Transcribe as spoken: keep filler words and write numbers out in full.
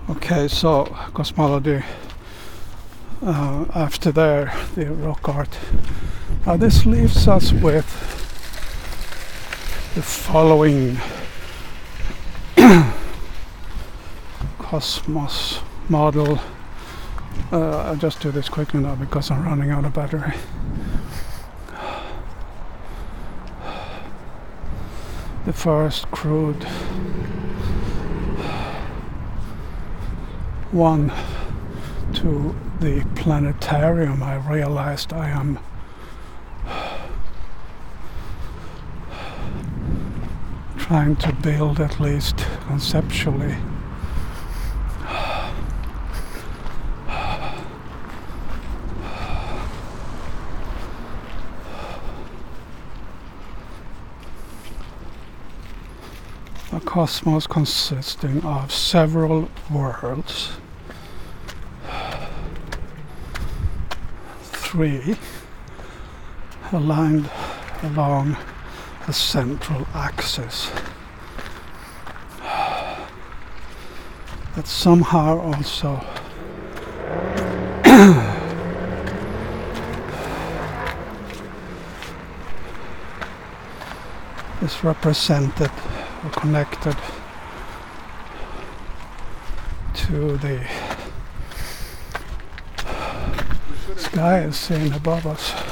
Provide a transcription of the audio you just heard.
Okay, so cosmology, uh, after there, the rock art. Now this leaves us with the following cosmos model. Uh, I'll just do this quickly now because I'm running out of battery. The first crude one to the planetarium. I realized I am trying to build, at least conceptually, a cosmos consisting of several worlds, three aligned along a central axis that somehow also is represented or connected to the sky is seen above us.